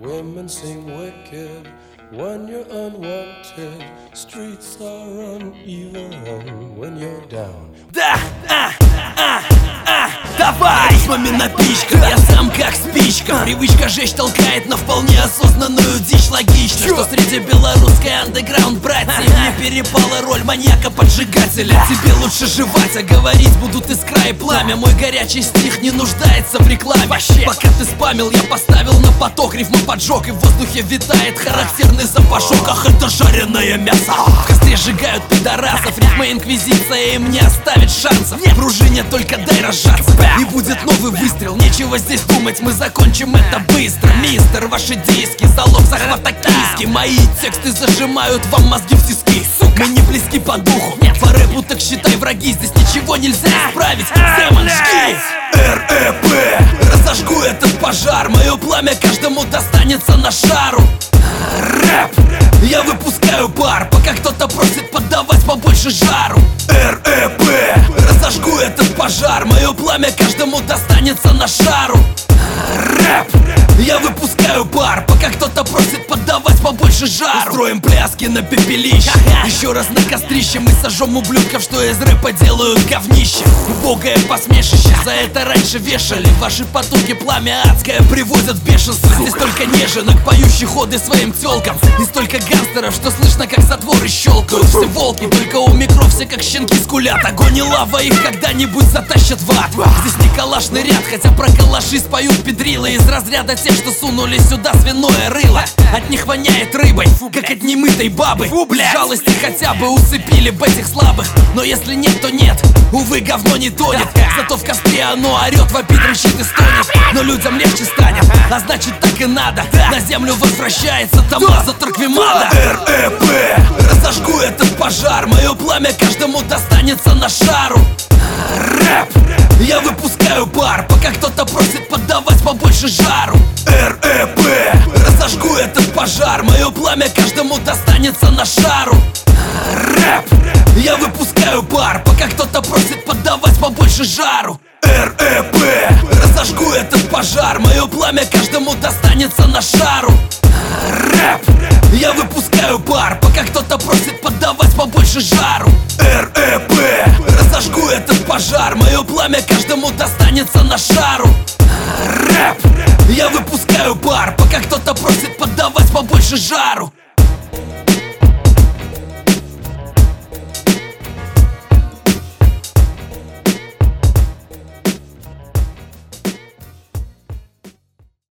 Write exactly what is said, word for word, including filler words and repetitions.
Women seem wicked when you're unwanted. Streets are uneven when you're down. Да, а, а, а, давай! Мамина пичка, я сам как спичка. Привычка жечь толкает на вполне осознанную дичь. Логично, что среди белорусской андеграунд братьев мне перепала роль маньяка-поджигателя. Тебе лучше жевать, а говорить будут искра и пламя. Мой горячий стих не нуждается в рекламе. Пока ты спамил, я поставил на поток. Рифма поджог, и в воздухе витает характерный запашок. Ах, это жареное мясо. В костре сжигают пидорасов. Рифма инквизиция им не оставит шансов. Пружине только дай разжаться, и будет новый выстрел. Нечего здесь думать, мы закончим это быстро. Мистер, ваши диски, залог захвата киски. Мои тексты зажимают вам мозги в тиски. Сука, не близки по духу. По рэпу так считай враги, здесь ничего нельзя исправить. Демон, жги! эр э пэ, разожгу этот пожар. Мое пламя каждому достанется на шару. Рэп, я выпускаю пар, пока кто-то просит поддавать побольше жару. эр э пэ, разожгу этот пожар. Мое пламя каждому достанется на шару. Рэп, я выпускаю пар, пока кто-то просит поддавать побольше жару. Устроим пляски на пепелище, еще раз на кострище. Мы сожжем ублюдков, что из рэпа делают говнище. Убогое посмешище, за это раньше вешали. Ваши потуги, пламя адское, приводят в бешенство. Здесь столько неженок, поющих ходы своим тёлкам. И столько гангстеров, что слышно, как затворы щелкают. Все волки, только у микров все как щенки скулят. Огонь и лава их когда-нибудь затащат в ад. Здесь не калашный ряд, хотя про калаши споют педрилы. Из разряда тех, что сунули сюда свиное рыло. От них воняет рыбой, как от немытой бабы. Без жалости хотя бы усыпили бы этих слабых. Но если нет, то нет, увы, говно не тонет. Зато в костре оно орет, вопит, рычит и стонет. Но людям легче станет, а значит так и надо. На землю возвращается Томмазо Торквемада. эр э пэ, разожгу этот пожар. Мое пламя каждому достанется на шару. Рэп, я выпускаю пар, пока кто-то просит поддавать побольше жару. эр э пэ, разожгу этот пожар. Мое пламя каждому достанется на шару. Рэп, я выпускаю пар, пока кто-то просит поддавать побольше жару. эр э пэ, разожгу этот пожар. Мое пламя каждому достанется на шару.